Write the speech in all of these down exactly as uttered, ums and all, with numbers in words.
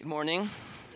Good morning.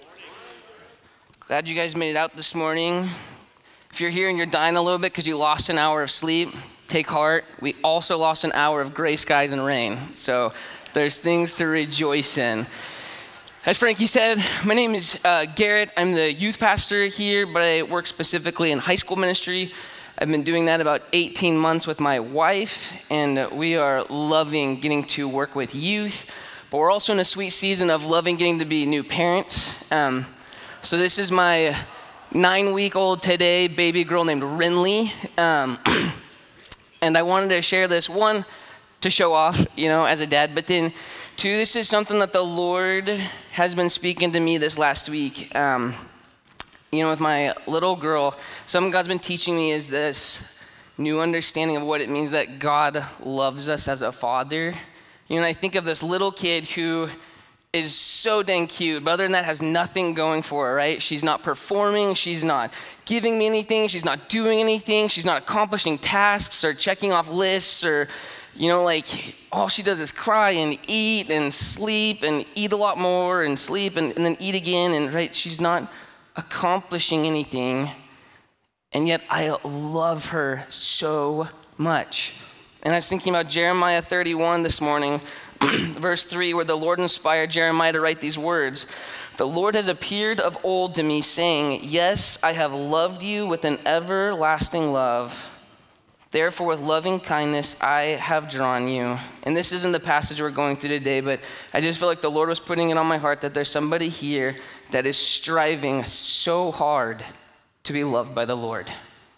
Glad you guys made it out this morning. If you're here and you're dying a little bit because you lost an hour of sleep, take heart. We also lost an hour of gray skies and rain. So there's things to rejoice in. As Frankie said, my name is uh, Garrett. I'm the youth pastor here, but I work specifically in high school ministry. I've been doing that about eighteen months with my wife, and we are loving getting to work with youth. But we're also in a sweet season of loving getting to be new parents. Um, so this is my nine-week-old today baby girl named Rinley. Um, and I wanted to share this, one, to show off, you know, as a dad. But then, two, this is something that the Lord has been speaking to me this last week. Um, you know, with my little girl, something God's been teaching me is this new understanding of what it means that God loves us as a father. You know, I think of this little kid who is so dang cute, but other than that has nothing going for her, right? She's not performing, she's not giving me anything, she's not doing anything, she's not accomplishing tasks or checking off lists or, you know, like all she does is cry and eat and sleep and eat a lot more and sleep and, and then eat again, and right, she's not accomplishing anything, and yet I love her so much. And I was thinking about Jeremiah thirty-one this morning, verse three, where the Lord inspired Jeremiah to write these words. The Lord has appeared of old to me, saying, yes, I have loved you with an everlasting love. Therefore, with loving kindness, I have drawn you. And this isn't the passage we're going through today, but I just feel like the Lord was putting it on my heart that there's somebody here that is striving so hard to be loved by the Lord.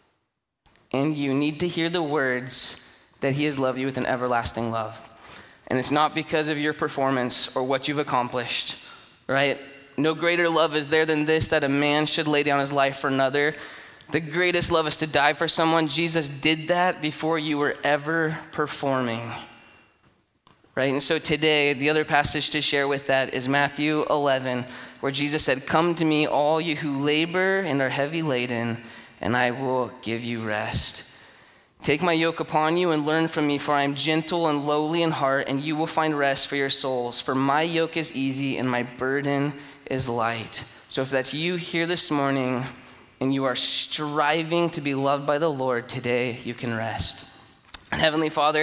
And you need to hear the words that he has loved you with an everlasting love. And it's not because of your performance or what you've accomplished, right? No greater love is there than this, that a man should lay down his life for another. The greatest love is to die for someone. Jesus did that before you were ever performing, right? And so today, the other passage to share with that is Matthew eleven, where Jesus said, come to me, all you who labor and are heavy laden, and I will give you rest. Take my yoke upon you and learn from me, for I am gentle and lowly in heart, and you will find rest for your souls. For my yoke is easy and my burden is light. So if that's you here this morning and you are striving to be loved by the Lord, today you can rest. And Heavenly Father,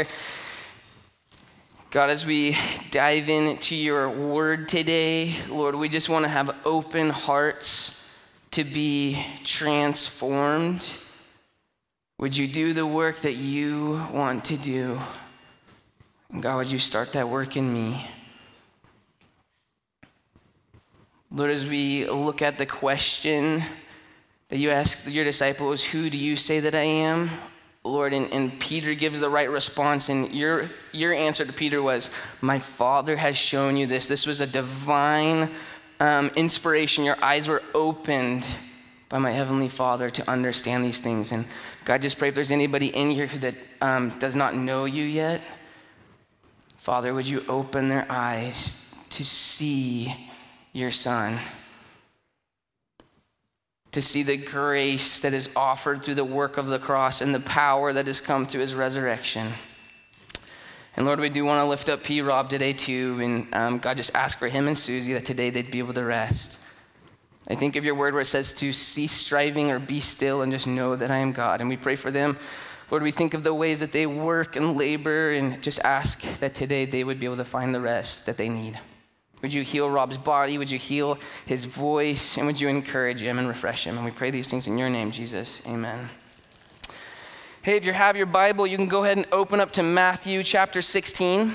God, as we dive into your word today, Lord, we just want to have open hearts to be transformed. Would you do the work that you want to do? And God, would you start that work in me? Lord, as we look at the question that you asked your disciples, who do you say that I am? Lord, and, and Peter gives the right response, and your, your answer to Peter was, my Father has shown you this. This was a divine um, inspiration. Your eyes were opened by my Heavenly Father to understand these things. And God, just pray if there's anybody in here that um, does not know you yet, Father, would you open their eyes to see your Son, to see the grace that is offered through the work of the cross and the power that has come through his resurrection. And Lord, we do want to lift up P. Rob today too, and um, God, just ask for him and Susie that today they'd be able to rest. I think of your word where it says to cease striving or be still and just know that I am God. And we pray for them. Lord, we think of the ways that they work and labor and just ask that today they would be able to find the rest that they need. Would you heal Rob's body? Would you heal his voice? And would you encourage him and refresh him? And we pray these things in your name, Jesus. Amen. Hey, if you have your Bible, you can go ahead and open up to Matthew chapter sixteen.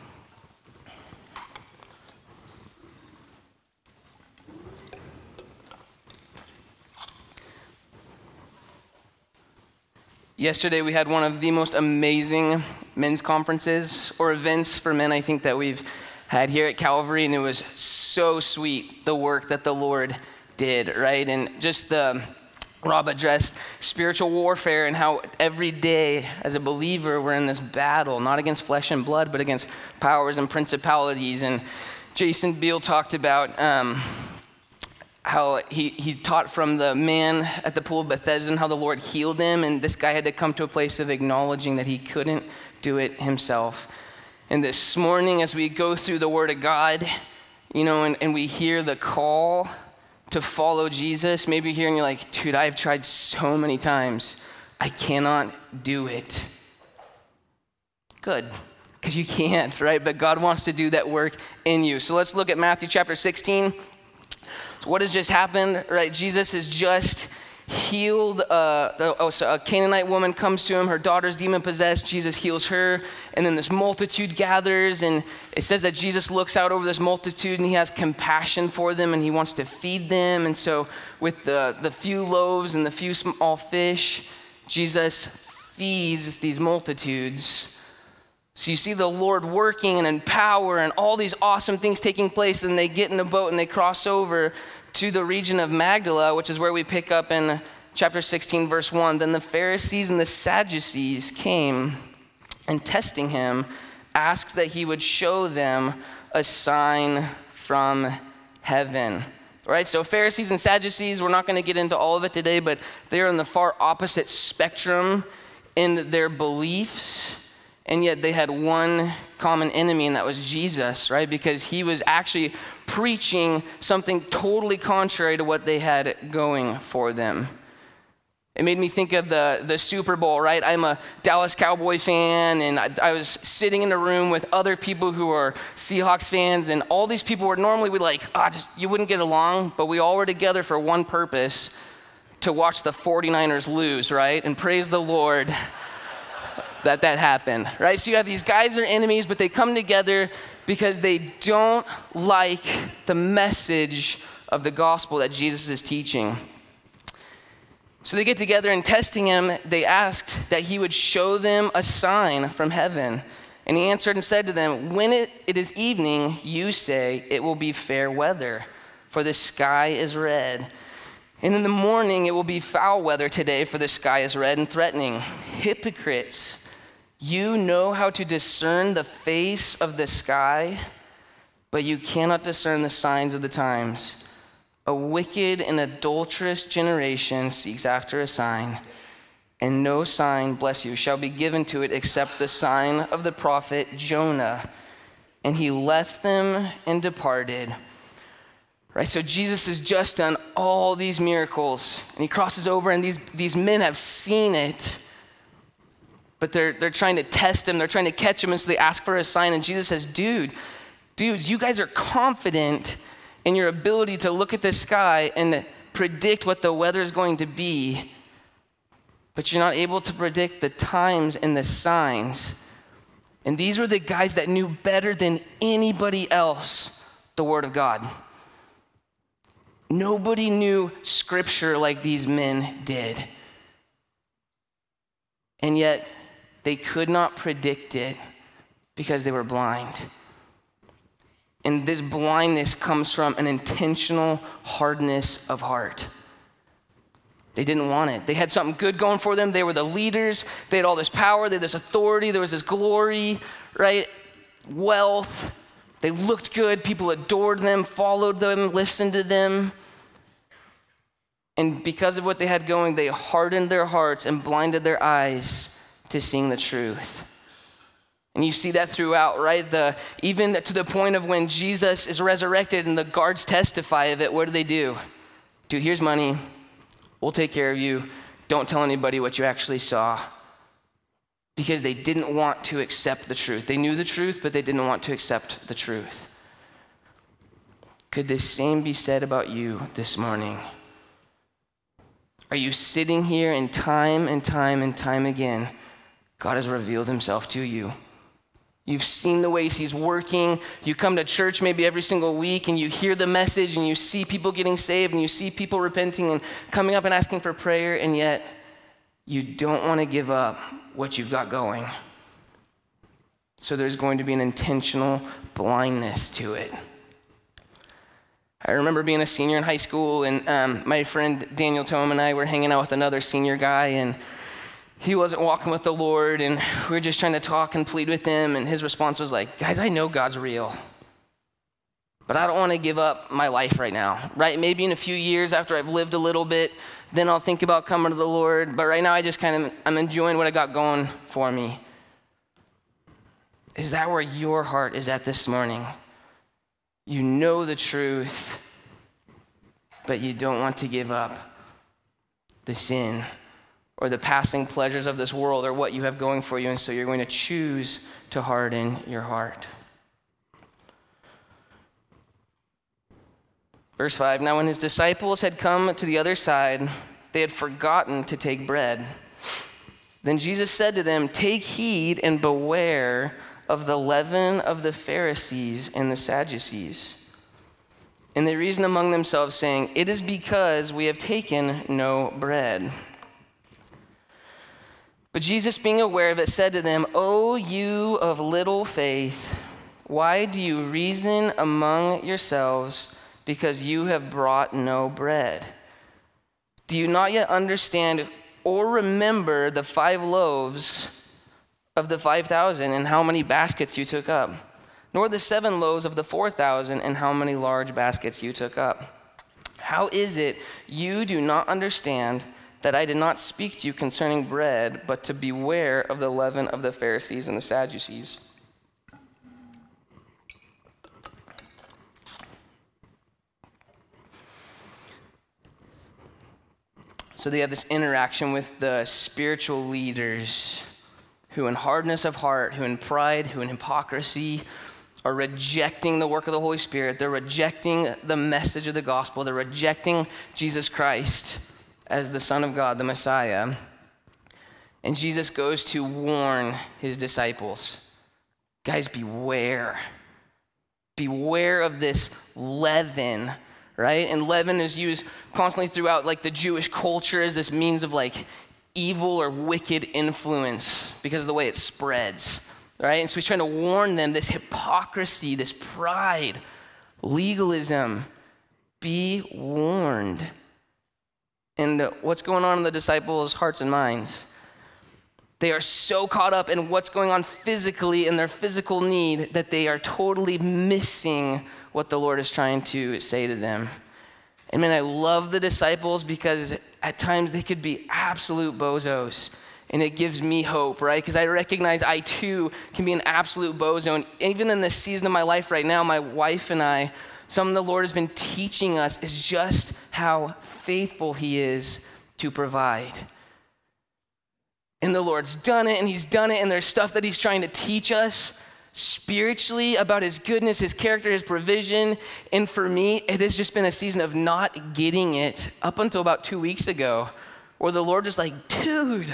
Yesterday, we had one of the most amazing men's conferences or events for men, I think, that we've had here at Calvary, and it was so sweet, the work that the Lord did, right? And just the, Rob addressed spiritual warfare and how every day as a believer, we're in this battle, not against flesh and blood, but against powers and principalities. And Jason Beal talked about um, how he, he taught from the man at the pool of Bethesda and how the Lord healed him, and this guy had to come to a place of acknowledging that he couldn't do it himself. And this morning, as we go through the Word of God, you know, and, and we hear the call to follow Jesus. Maybe you're here and you're like, dude, I've tried so many times. I cannot do it. Good, because you can't, right? But God wants to do that work in you. So let's look at Matthew chapter sixteen. So what has just happened, right? Jesus has just healed, uh, the, oh, so a Canaanite woman comes to him, her daughter's demon-possessed, Jesus heals her, and then this multitude gathers, and it says that Jesus looks out over this multitude, and he has compassion for them, and he wants to feed them, and so with the, the few loaves and the few small fish, Jesus feeds these multitudes. So you see the Lord working and in power and all these awesome things taking place, and they get in a boat and they cross over to the region of Magdala, which is where we pick up in chapter sixteen, verse one. Then the Pharisees and the Sadducees came and testing him, asked that he would show them a sign from heaven. All right, so Pharisees and Sadducees, we're not going to get into all of it today, but they're on the far opposite spectrum in their beliefs. And yet they had one common enemy, and that was Jesus, right? Because he was actually preaching something totally contrary to what they had going for them. It made me think of the, the Super Bowl, right? I'm a Dallas Cowboy fan, and I, I was sitting in a room with other people who are Seahawks fans, and all these people were normally we like, ah, oh, just you wouldn't get along, but we all were together for one purpose, to watch the forty-niners lose, right? And praise the Lord that that happened, right? So you have these guys that are enemies, but they come together because they don't like the message of the gospel that Jesus is teaching. So they get together, and testing him, they asked that he would show them a sign from heaven. And he answered and said to them, when it, it is evening, you say it will be fair weather, for the sky is red. And in the morning it will be foul weather today, for the sky is red and threatening. Hypocrites! You know how to discern the face of the sky, but you cannot discern the signs of the times. A wicked and adulterous generation seeks after a sign, and no sign, bless you, shall be given to it except the sign of the prophet Jonah. And he left them and departed. Right, so Jesus has just done all these miracles, and he crosses over, and these, these men have seen it. But they're, they're trying to test him. They're trying to catch him. And so they ask for a sign. And Jesus says, dude, dudes, you guys are confident in your ability to look at the sky and predict what the weather is going to be. But you're not able to predict the times and the signs. And these were the guys that knew better than anybody else the Word of God. Nobody knew Scripture like these men did. And yet, they could not predict it because they were blind. And this blindness comes from an intentional hardness of heart. They didn't want it. They had something good going for them. They were the leaders. They had all this power. They had this authority. There was this glory, right? Wealth. They looked good. People adored them, followed them, listened to them. And because of what they had going, they hardened their hearts and blinded their eyes to seeing the truth. And you see that throughout, right? The, even to the point of when Jesus is resurrected and the guards testify of it, what do they do? Dude, here's money. We'll take care of you. Don't tell anybody what you actually saw. Because they didn't want to accept the truth. They knew the truth, but they didn't want to accept the truth. Could the same be said about you this morning? Are you sitting here and time and time and time again, God has revealed himself to you? You've seen the ways he's working. You come to church maybe every single week and you hear the message and you see people getting saved and you see people repenting and coming up and asking for prayer, and yet you don't want to give up what you've got going. So there's going to be an intentional blindness to it. I remember being a senior in high school, and um, my friend Daniel Tome and I were hanging out with another senior guy, and he wasn't walking with the Lord, and we were just trying to talk and plead with him, and his response was like, guys, I know God's real, but I don't want to give up my life right now, right? Maybe in a few years after I've lived a little bit, then I'll think about coming to the Lord, but right now I just kind of, I'm enjoying what I got going for me. Is that where your heart is at this morning? You know the truth, but you don't want to give up the sin or the passing pleasures of this world or what you have going for you, and so you're going to choose to harden your heart. Verse five, now when his disciples had come to the other side, they had forgotten to take bread. Then Jesus said to them, take heed and beware of the leaven of the Pharisees and the Sadducees. And they reasoned among themselves, saying, it is because we have taken no bread. But Jesus, being aware of it, said to them, O you of little faith, why do you reason among yourselves because you have brought no bread? Do you not yet understand or remember the five loaves of the five thousand and how many baskets you took up? Nor the seven loaves of the four thousand and how many large baskets you took up? How is it you do not understand that I did not speak to you concerning bread, but to beware of the leaven of the Pharisees and the Sadducees? So they have this interaction with the spiritual leaders who in hardness of heart, who in pride, who in hypocrisy are rejecting the work of the Holy Spirit. They're rejecting the message of the gospel. They're rejecting Jesus Christ as the Son of God, the Messiah. And Jesus goes to warn his disciples. Guys, beware. Beware of this leaven, right? And leaven is used constantly throughout like the Jewish culture as this means of like evil or wicked influence because of the way it spreads, right? And so he's trying to warn them, this hypocrisy, this pride, legalism, be warned. And what's going on in the disciples' hearts and minds? They are so caught up in what's going on physically in their physical need that they are totally missing what the Lord is trying to say to them. And man, I love the disciples because at times they could be absolute bozos. And it gives me hope, right? Because I recognize I too can be an absolute bozo. And even in this season of my life right now, my wife and I, something the Lord has been teaching us is just how faithful he is to provide. And the Lord's done it, and he's done it, and there's stuff that he's trying to teach us spiritually about his goodness, his character, his provision. And for me, it has just been a season of not getting it up until about two weeks ago, where the Lord is like, dude,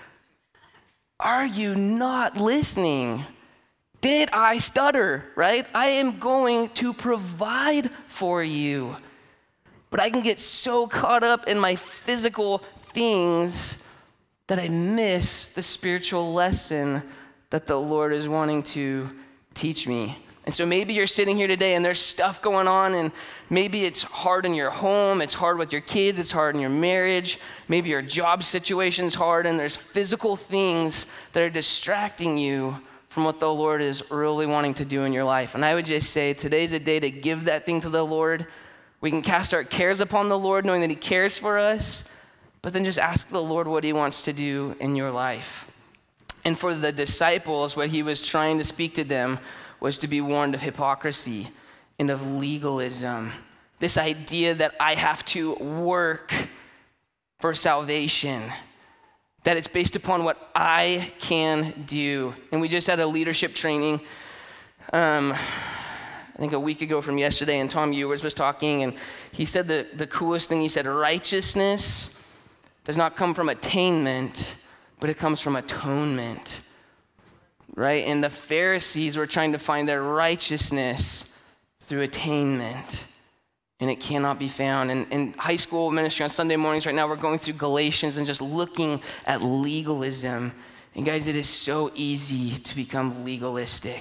are you not listening? Did I stutter, right? I am going to provide for you. But I can get so caught up in my physical things that I miss the spiritual lesson that the Lord is wanting to teach me. And so maybe you're sitting here today and there's stuff going on, and maybe it's hard in your home, it's hard with your kids, it's hard in your marriage, maybe your job situation's hard, and there's physical things that are distracting you from what the Lord is really wanting to do in your life. And I would just say today's a day to give that thing to the Lord. We can cast our cares upon the Lord, knowing that he cares for us, but then just ask the Lord what he wants to do in your life. And for the disciples, what he was trying to speak to them was to be warned of hypocrisy and of legalism. This idea that I have to work for salvation, that it's based upon what I can do. And we just had a leadership training, um, I think a week ago from yesterday, and Tom Ewers was talking, and he said the, the coolest thing. He said, righteousness does not come from attainment, but it comes from atonement, right? And the Pharisees were trying to find their righteousness through attainment, and it cannot be found. And in high school ministry on Sunday mornings right now, we're going through Galatians and just looking at legalism. And guys, it is so easy to become legalistic.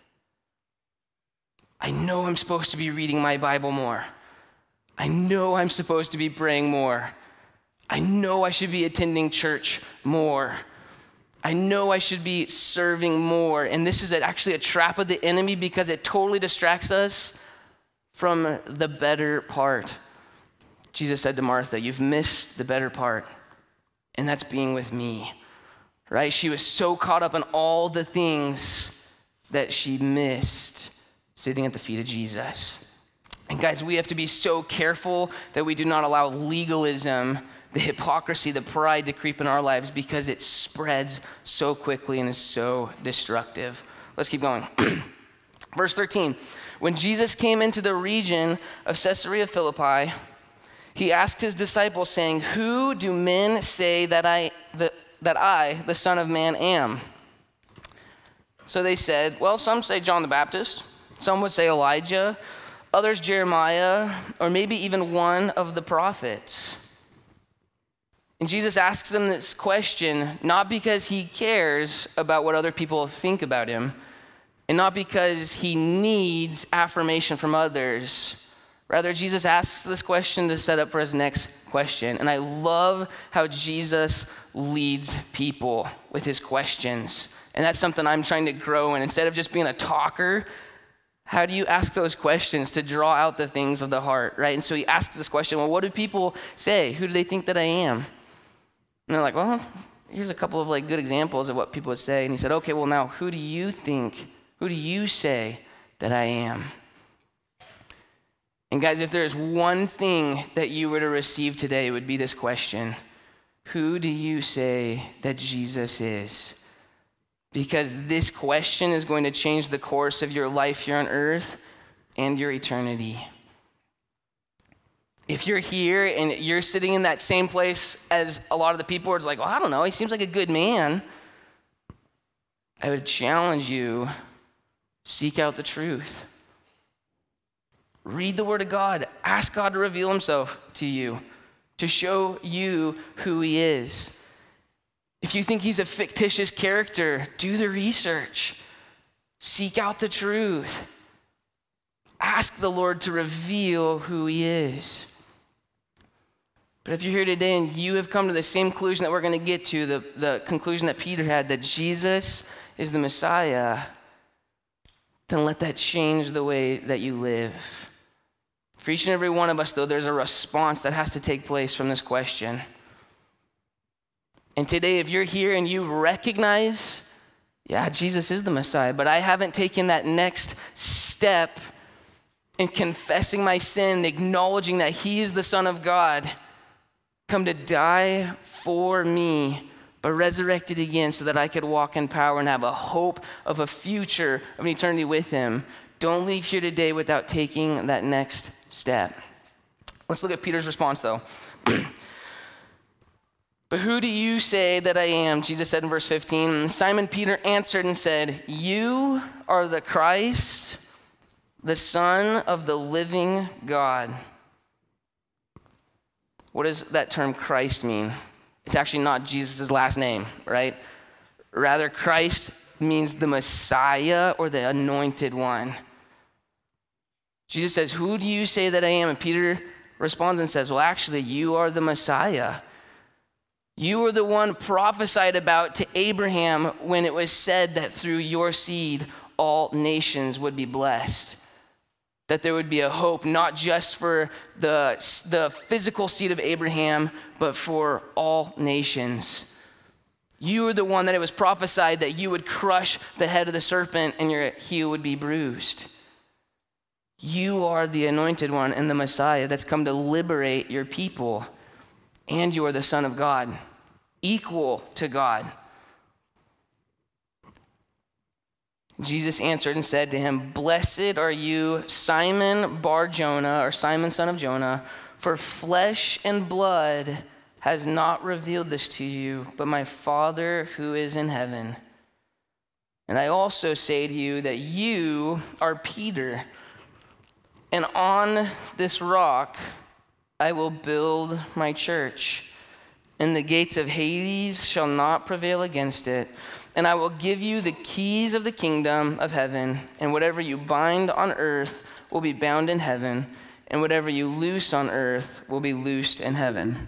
I know I'm supposed to be reading my Bible more. I know I'm supposed to be praying more. I know I should be attending church more. I know I should be serving more. And this is actually a trap of the enemy because it totally distracts us from the better part. Jesus said to Martha, you've missed the better part, and that's being with me, right? She was so caught up in all the things that she missed sitting at the feet of Jesus. And guys, we have to be so careful that we do not allow legalism, the hypocrisy, the pride to creep in our lives, because it spreads so quickly and is so destructive. Let's keep going. Verse thirteen, when Jesus came into the region of Caesarea Philippi, he asked his disciples, saying, "Who do men say that I, the, that I, the Son of Man, am?" So they said, well, some say John the Baptist, some would say Elijah, others Jeremiah, or maybe even one of the prophets. And Jesus asks them this question, not because he cares about what other people think about him, and not because he needs affirmation from others. Rather, Jesus asks this question to set up for his next question. And I love how Jesus leads people with his questions. And that's something I'm trying to grow in. Instead of just being a talker, how do you ask those questions to draw out the things of the heart, right? And so he asks this question, well, what do people say? Who do they think that I am? And they're like, well, here's a couple of like good examples of what people would say. And he said, okay, well now, who do you think, who do you say that I am? And guys, if there's one thing that you were to receive today, it would be this question. Who do you say that Jesus is? Because this question is going to change the course of your life here on earth and your eternity. If you're here and you're sitting in that same place as a lot of the people where it's like, well, I don't know, he seems like a good man, I would challenge you, seek out the truth. Read the Word of God. Ask God to reveal himself to you, to show you who he is. If you think he's a fictitious character, do the research. Seek out the truth. Ask the Lord to reveal who he is. But if you're here today and you have come to the same conclusion that we're going to get to, the, the conclusion that Peter had, that Jesus is the Messiah, then let that change the way that you live. For each and every one of us, though, there's a response that has to take place from this question. And today, if you're here and you recognize, yeah, Jesus is the Messiah, but I haven't taken that next step in confessing my sin, acknowledging that he is the Son of God, come to die for me, but resurrected again so that I could walk in power and have a hope of a future of an eternity with him. Don't leave here today without taking that next step. Let's look at Peter's response, though. But who do you say that I am? Jesus said in verse fifteen. Simon Peter answered and said, you are the Christ, the Son of the living God. What does that term Christ mean? It's actually not Jesus' last name, right? Rather, Christ means the Messiah or the anointed one. Jesus says, who do you say that I am? And Peter responds and says, well, actually, you are the Messiah. You were the one prophesied about to Abraham when it was said that through your seed, all nations would be blessed. That there would be a hope, not just for the, the physical seed of Abraham, but for all nations. You were the one that it was prophesied that you would crush the head of the serpent and your heel would be bruised. You are the anointed one and the Messiah that's come to liberate your people. And you are the Son of God, equal to God. Jesus answered and said to him, blessed are you, Simon Bar-Jonah, or Simon son of Jonah, for flesh and blood has not revealed this to you, but my Father who is in heaven. And I also say to you that you are Peter, and on this rock I will build my church, and the gates of Hades shall not prevail against it. And I will give you the keys of the kingdom of heaven, and whatever you bind on earth will be bound in heaven, and whatever you loose on earth will be loosed in heaven.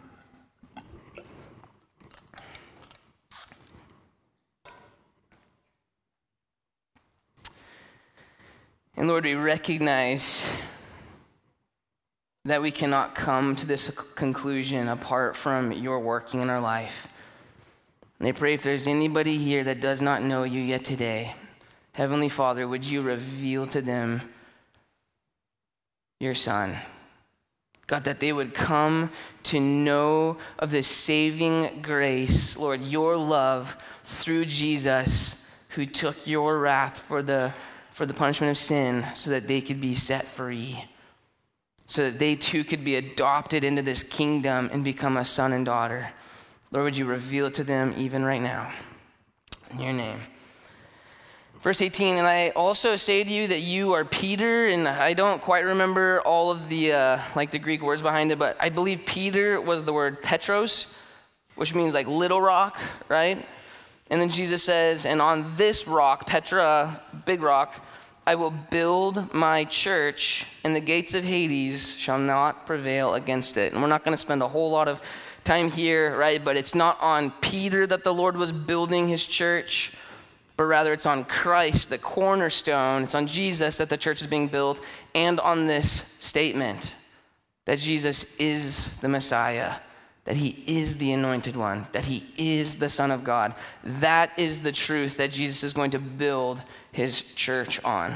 And Lord, we recognize that we cannot come to this conclusion apart from your working in our life. And I pray if there's anybody here that does not know you yet today, Heavenly Father, would you reveal to them your Son. God, that they would come to know of this saving grace, Lord, your love through Jesus, who took your wrath for the, for the punishment of sin so that they could be set free, so that they too could be adopted into this kingdom and become a son and daughter. Lord, would you reveal it to them even right now? In your name. Verse eighteen, and I also say to you that you are Peter, and I don't quite remember all of the uh, like the Greek words behind it, but I believe Peter was the word Petros, which means like little rock, right? And then Jesus says, and on this rock, Petra, big rock, I will build my church, and the gates of Hades shall not prevail against it. And we're not going to spend a whole lot of time here, right? But it's not on Peter that the Lord was building his church, but rather it's on Christ, the cornerstone. It's on Jesus that the church is being built, and on this statement that Jesus is the Messiah, that he is the anointed one, that he is the Son of God. That is the truth that Jesus is going to build his church on.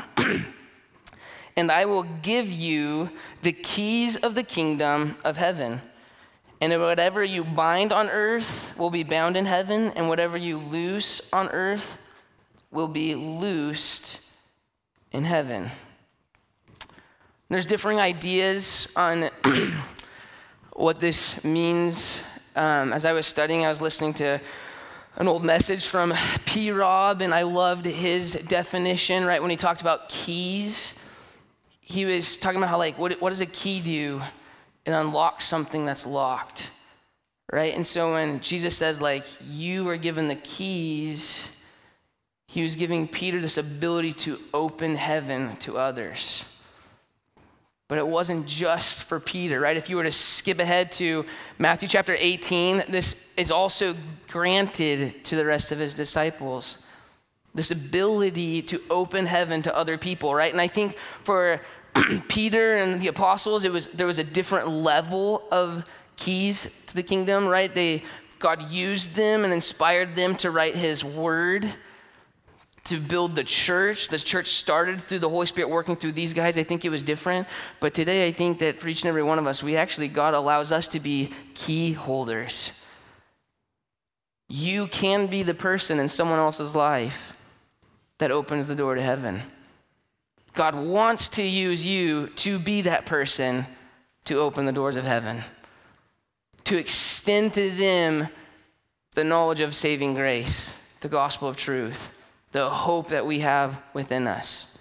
And I will give you the keys of the kingdom of heaven. And whatever you bind on earth will be bound in heaven, and whatever you loose on earth will be loosed in heaven. There's differing ideas on what this means. Um, as I was studying, I was listening to an old message from P. Rob, and I loved his definition, right? When he talked about keys, he was talking about how, like, what, what does a key do? It unlocks something that's locked, right? And so when Jesus says, like, you are given the keys, he was giving Peter this ability to open heaven to others. But it wasn't just for Peter, right? If you were to skip ahead to Matthew chapter eighteen, this is also granted to the rest of his disciples. This ability to open heaven to other people, right? And I think for Peter and the apostles, it was there was a different level of keys to the kingdom, right? They God used them and inspired them to write his word, to build the church. The church started through the Holy Spirit working through these guys. I think it was different. But today I think that for each and every one of us, we actually, God allows us to be key holders. You can be the person in someone else's life that opens the door to heaven. God wants to use you to be that person to open the doors of heaven, to extend to them the knowledge of saving grace, the gospel of truth, the hope that we have within us.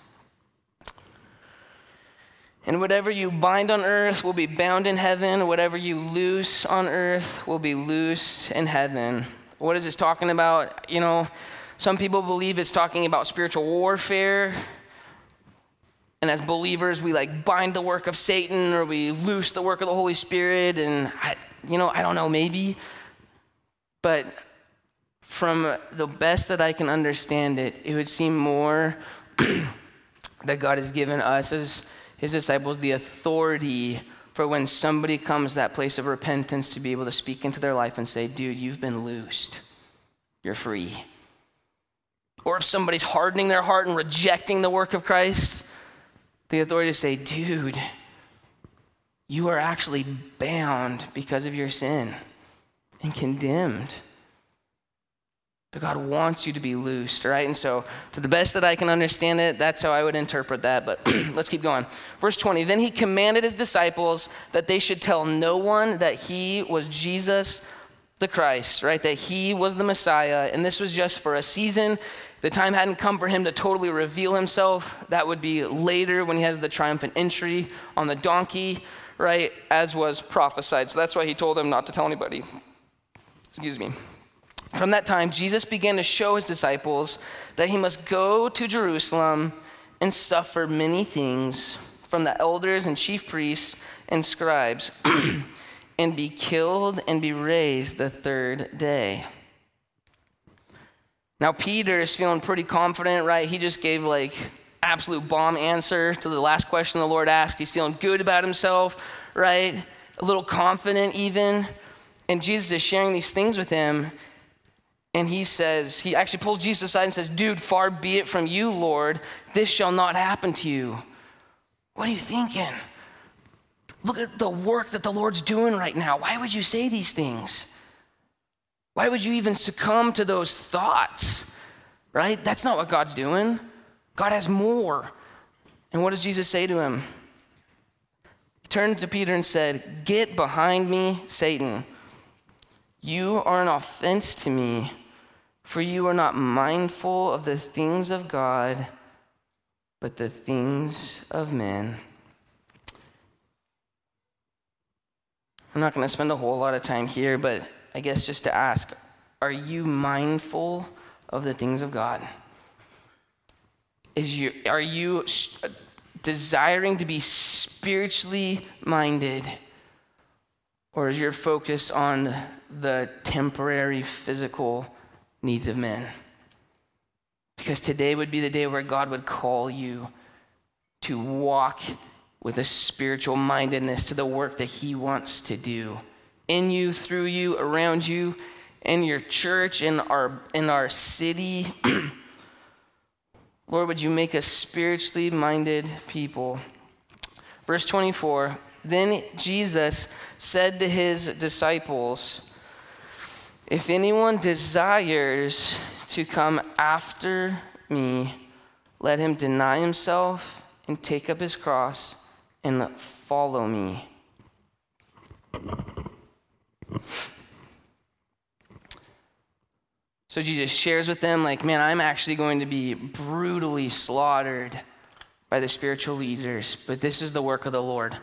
And whatever you bind on earth will be bound in heaven. Whatever you loose on earth will be loosed in heaven. What is this talking about? You know, some people believe it's talking about spiritual warfare. And as believers, we like bind the work of Satan, or we loose the work of the Holy Spirit. And, I, you know, I don't know, maybe. But from the best that I can understand it, it would seem more that God has given us as his disciples the authority for when somebody comes to that place of repentance to be able to speak into their life and say, dude, you've been loosed. You're free. Or if somebody's hardening their heart and rejecting the work of Christ, the authority to say, dude, you are actually bound because of your sin and condemned. But God wants you to be loosed, right? And so, to the best that I can understand it, that's how I would interpret that. But let's keep going. Verse twenty, then he commanded his disciples that they should tell no one that he was Jesus the Christ, right? That he was the Messiah. And this was just for a season. The time hadn't come for him to totally reveal himself. That would be later when he has the triumphant entry on the donkey, right? As was prophesied. So that's why he told them not to tell anybody. Excuse me. From that time, Jesus began to show his disciples that he must go to Jerusalem and suffer many things from the elders and chief priests and scribes and be killed and be raised the third day. Now, Peter is feeling pretty confident, right? He just gave like absolute bomb answer to the last question the Lord asked. He's feeling good about himself, right? A little confident even. And Jesus is sharing these things with him. And he says, he actually pulls Jesus aside and says, dude, far be it from you, Lord. This shall not happen to you. What are you thinking? Look at the work that the Lord's doing right now. Why would you say these things? Why would you even succumb to those thoughts, right? That's not what God's doing. God has more. And what does Jesus say to him? He turned to Peter and said, "Get behind me, Satan. You are an offense to me, for you are not mindful of the things of God, but the things of men." I'm not going to spend a whole lot of time here, but I guess just to ask, are you mindful of the things of God? Is you, are you desiring to be spiritually minded, or is your focus on the temporary physical needs of men? Because today would be the day where God would call you to walk with a spiritual mindedness to the work that he wants to do in you, through you, around you, in your church, in our in our city. Lord, would you make us spiritually minded people? Verse twenty-four, then Jesus said to his disciples, "If anyone desires to come after me, let him deny himself and take up his cross and follow me." So Jesus shares with them, like, man, I'm actually going to be brutally slaughtered by the spiritual leaders, but this is the work of the Lord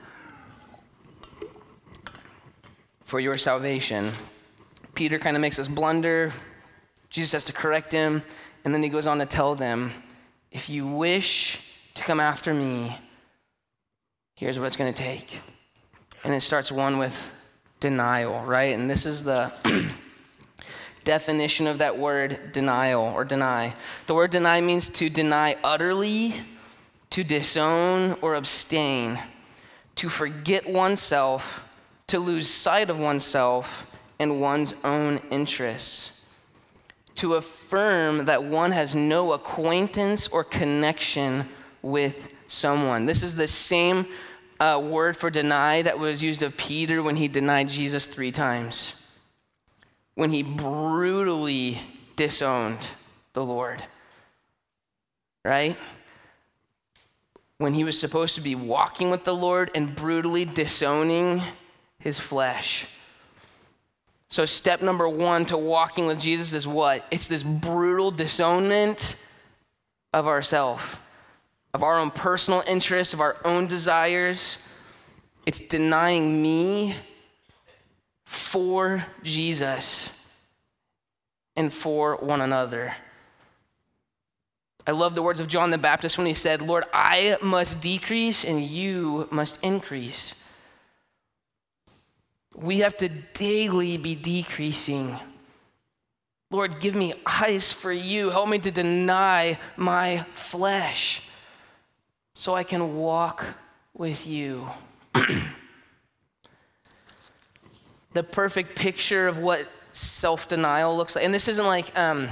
for your salvation. Peter kind of makes us blunder. Jesus has to correct him, and then he goes on to tell them, if you wish to come after me, here's what it's going to take. And it starts one with denial, right? And this is the definition of that word denial or deny. The word deny means to deny utterly, to disown or abstain, to forget oneself, to lose sight of oneself and one's own interests, to affirm that one has no acquaintance or connection with someone. This is the same uh, word for deny that was used of Peter when he denied Jesus three times, when he brutally disowned the Lord, right? When he was supposed to be walking with the Lord and brutally disowning his flesh. So step number one to walking with Jesus is what? It's this brutal disownment of ourselves, of our own personal interests, of our own desires. It's denying me for Jesus and for one another. I love the words of John the Baptist when he said, "Lord, I must decrease and you must increase." We have to daily be decreasing. Lord, give me eyes for you. Help me to deny my flesh so I can walk with you. The perfect picture of what self-denial looks like. And this isn't like, um,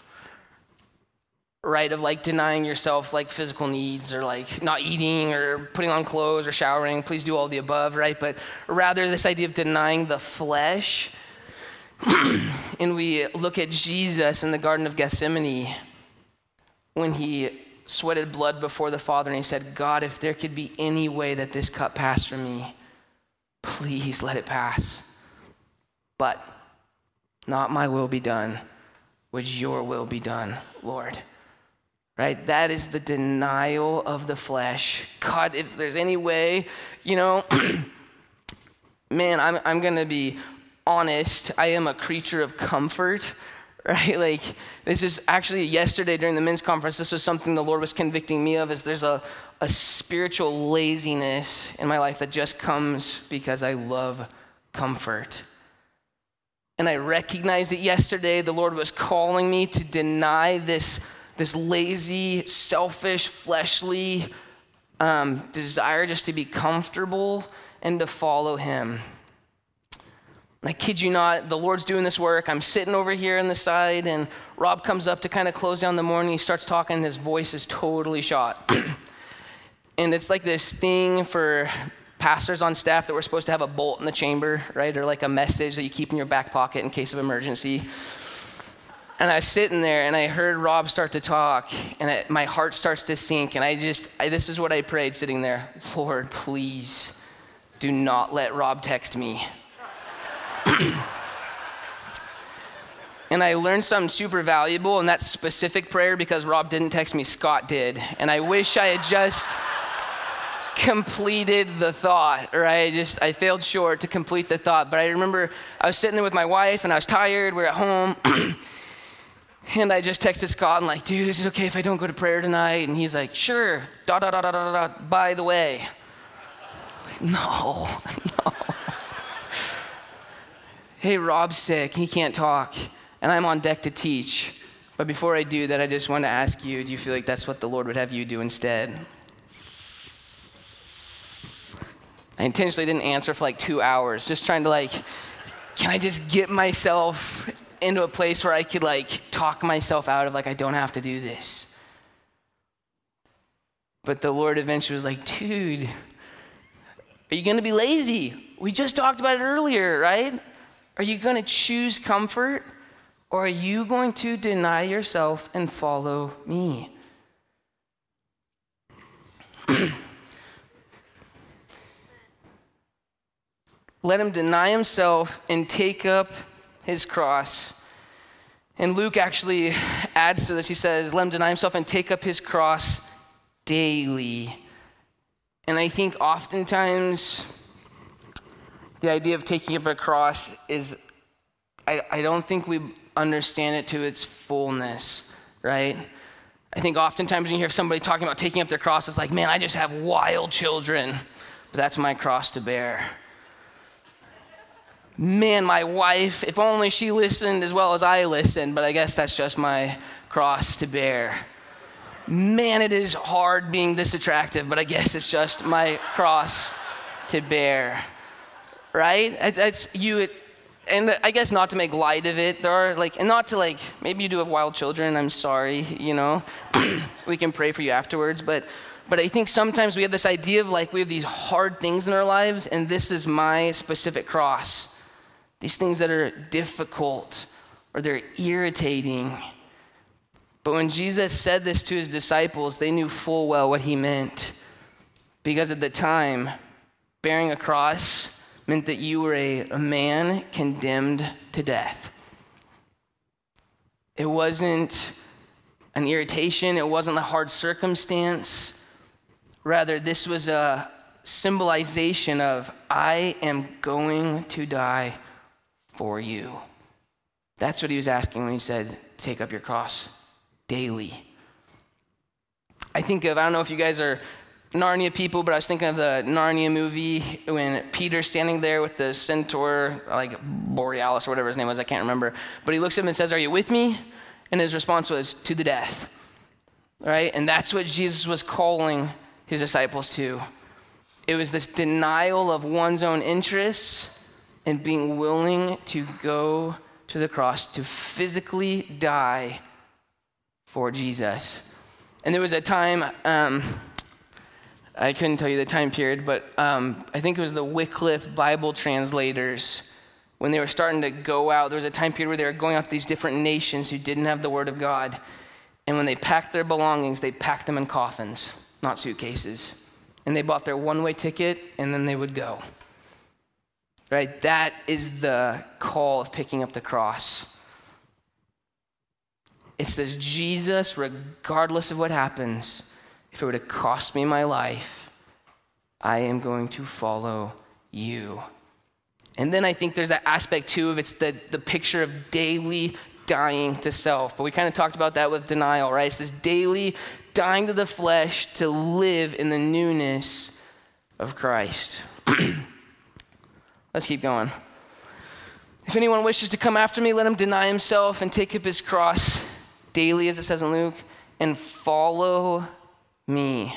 right, of like denying yourself like physical needs or like not eating or putting on clothes or showering. Please do all the above, right? But rather this idea of denying the flesh. And we look at Jesus in the Garden of Gethsemane when he sweated blood before the Father and he said, "God, if there could be any way that this cup passed from me, please let it pass. But not my will be done, would your will be done, Lord." Right? That is the denial of the flesh. God, if there's any way, you know, man, I'm I'm gonna be honest. I am a creature of comfort, right? Like this is actually yesterday during the men's conference, this was something the Lord was convicting me of, is there's a, a spiritual laziness in my life that just comes because I love comfort. And I recognized it yesterday. The Lord was calling me to deny this, this lazy, selfish, fleshly um, desire just to be comfortable and to follow him. I kid you not, the Lord's doing this work. I'm sitting over here on the side, and Rob comes up to kind of close down the morning. He starts talking, and his voice is totally shot. And it's like this thing for pastors on staff that were supposed to have a bolt in the chamber, right? Or like a message that you keep in your back pocket in case of emergency. And I was sitting there and I heard Rob start to talk and it, my heart starts to sink. And I just, I, this is what I prayed sitting there. Lord, please do not let Rob text me. And I learned something super valuable in that specific prayer because Rob didn't text me, Scott did. And I wish I had just completed the thought, or I just, I failed short to complete the thought. But I remember I was sitting there with my wife and I was tired, we were at home. And I just texted Scott and like, dude, is it okay if I don't go to prayer tonight? And he's like, sure, da da da da da da, by the way. No, no. Hey, Rob's sick, he can't talk. And I'm on deck to teach. But before I do that, I just want to ask you, do you feel like that's what the Lord would have you do instead? I intentionally didn't answer for like two hours, just trying to like, can I just get myself into a place where I could like talk myself out of like, I don't have to do this. But the Lord eventually was like, dude, are you going to be lazy? We just talked about it earlier, right? Are you going to choose comfort? Or are you going to deny yourself and follow me? Let him deny himself and take up his cross. And Luke actually adds to this. He says, let him deny himself and take up his cross daily. And I think oftentimes the idea of taking up a cross is, I, I don't think we understand it to its fullness, right? I think oftentimes when you hear somebody talking about taking up their cross, it's like, man, I just have wild children, but that's my cross to bear. Man, my wife, if only she listened as well as I listened, but I guess that's just my cross to bear. Man, it is hard being this attractive, but I guess it's just my cross to bear, right? That's you. It, And I guess not to make light of it, there are like, and not to like, maybe you do have wild children, I'm sorry, you know, we can pray for you afterwards, but but I think sometimes we have this idea of like, we have these hard things in our lives, and this is my specific cross. These things that are difficult, or they're irritating. But when Jesus said this to his disciples, they knew full well what he meant. Because at the time, bearing a cross meant that you were a, a man condemned to death. It wasn't an irritation. It wasn't a hard circumstance. Rather, this was a symbolization of, I am going to die for you. That's what he was asking when he said, take up your cross daily. I think of, I don't know if you guys are Narnia people, but I was thinking of the Narnia movie when Peter's standing there with the centaur, like Borealis or whatever his name was, I can't remember. But he looks at him and says, are you with me? And his response was, to the death. Right? And that's what Jesus was calling his disciples to. It was this denial of one's own interests and being willing to go to the cross, to physically die for Jesus. And there was a time, um, I couldn't tell you the time period, but um, I think it was the Wycliffe Bible translators. When they were starting to go out, there was a time period where they were going out to these different nations who didn't have the word of God. And when they packed their belongings, they packed them in coffins, not suitcases. And they bought their one-way ticket, and then they would go. Right? That is the call of picking up the cross. It's this Jesus, regardless of what happens, if it were to cost me my life, I am going to follow you. And then I think there's that aspect too of it's the, the picture of daily dying to self. But we kind of talked about that with denial, right? It's this daily dying to the flesh to live in the newness of Christ. Let's keep going. If anyone wishes to come after me, let him deny himself and take up his cross daily, as it says in Luke, and follow me.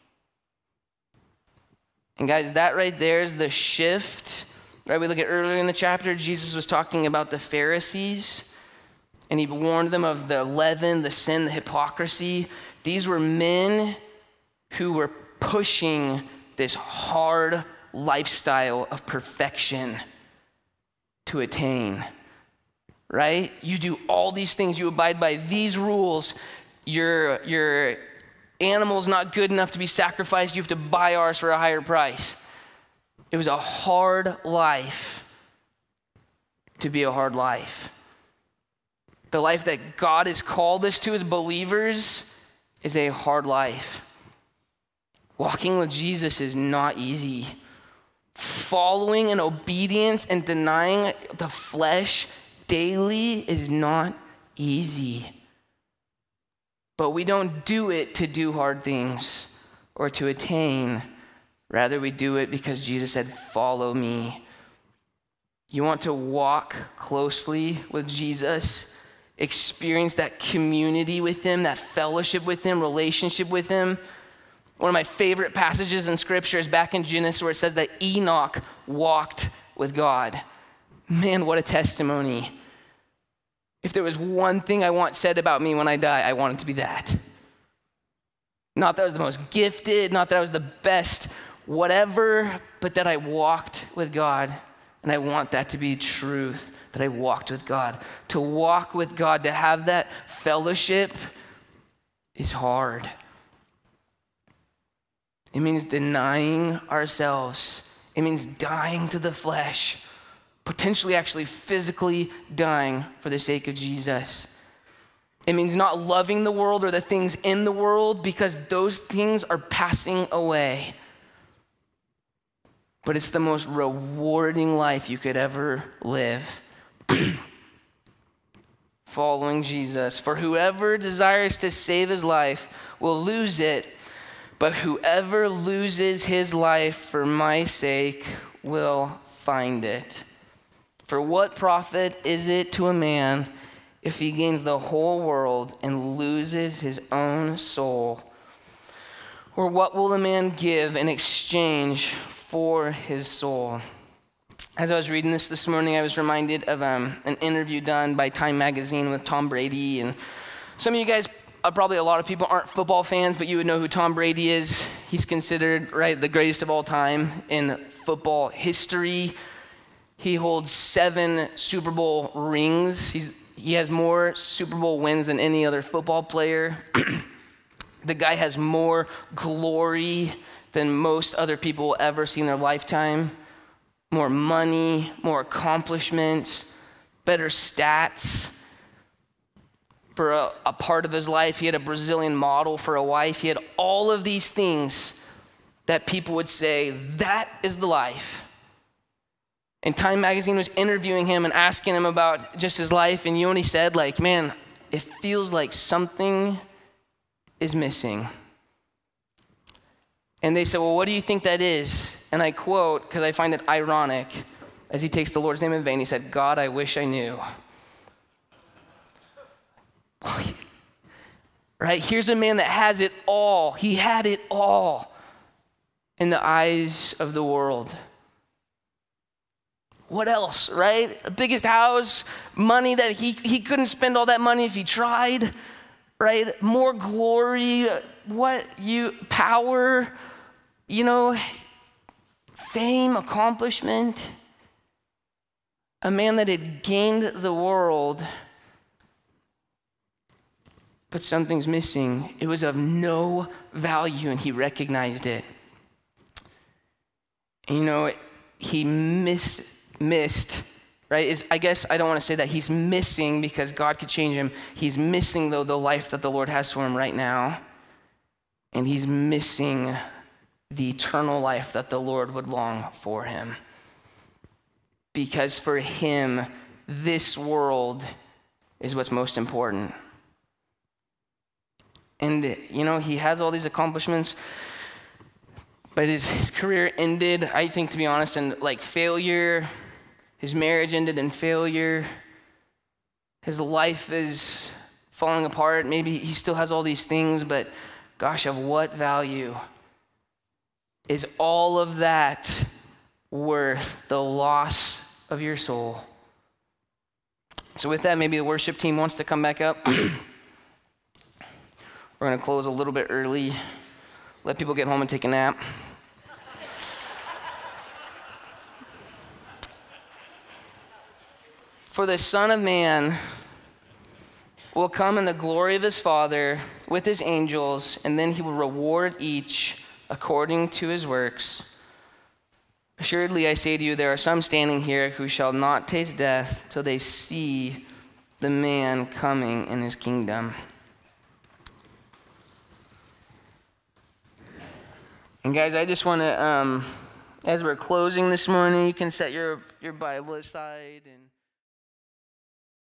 And guys, that right there is the shift. Right? We look at earlier in the chapter, Jesus was talking about the Pharisees, and he warned them of the leaven, the sin, the hypocrisy. These were men who were pushing this hard lifestyle of perfection to attain, right? You do all these things, you abide by these rules. Your, your animal's not good enough to be sacrificed, you have to buy ours for a higher price. It was a hard life to be a hard life. The life that God has called us to as believers is a hard life. Walking with Jesus is not easy. Following in obedience and denying the flesh daily is not easy. But we don't do it to do hard things or to attain. Rather, we do it because Jesus said, follow me. You want to walk closely with Jesus, experience that community with him, that fellowship with him, relationship with him. One of my favorite passages in scripture is back in Genesis where it says that Enoch walked with God. Man, what a testimony. If there was one thing I want said about me when I die, I want it to be that. Not that I was the most gifted, not that I was the best, whatever, but that I walked with God. And I want that to be truth, that I walked with God. To walk with God, to have that fellowship is hard. It means denying ourselves. It means dying to the flesh, potentially actually physically dying for the sake of Jesus. It means not loving the world or the things in the world because those things are passing away. But it's the most rewarding life you could ever live. Following Jesus. For whoever desires to save his life will lose it, but whoever loses his life for my sake will find it. For what profit is it to a man if he gains the whole world and loses his own soul? Or what will a man give in exchange for his soul? As I was reading this this morning, I was reminded of um, an interview done by Time Magazine with Tom Brady. And some of you guys, uh, probably a lot of people aren't football fans, but you would know who Tom Brady is. He's considered, right, the greatest of all time in football history. He holds seven Super Bowl rings. He's, he has more Super Bowl wins than any other football player. The guy has more glory than most other people will ever see in their lifetime. More money, more accomplishment, better stats. For a, a part of his life, he had a Brazilian model for a wife. He had all of these things that people would say, that is the life. And Time Magazine was interviewing him and asking him about just his life. And you know what he said? Like, man, it feels like something is missing. And they said, well, what do you think that is? And I quote, because I find it ironic, as he takes the Lord's name in vain, he said, God, I wish I knew. Right? Here's a man that has it all. He had it all in the eyes of the world. What else, right? The biggest house, money that he, he couldn't spend all that money if he tried, right? More glory, what you, power, you know, fame, accomplishment. A man that had gained the world, but something's missing. It was of no value, and he recognized it. And you know, he missed, missed, right? Is I guess I don't want to say that he's missing because God could change him. He's missing, though, the life that the Lord has for him right now. And he's missing the eternal life that the Lord would long for him. Because for him, this world is what's most important. And, you know, he has all these accomplishments, but his, his career ended, I think, to be honest, in like failure. His marriage ended in failure. His life is falling apart. Maybe he still has all these things, but gosh, of what value is all of that worth the loss of your soul? So with that, maybe the worship team wants to come back up. We're going to close a little bit early, let people get home and take a nap. For the Son of Man will come in the glory of his Father with his angels, and then he will reward each according to his works. Assuredly, I say to you, there are some standing here who shall not taste death till they see the man coming in his kingdom. And guys, I just want to, um, as we're closing this morning, you can set your, your Bible aside and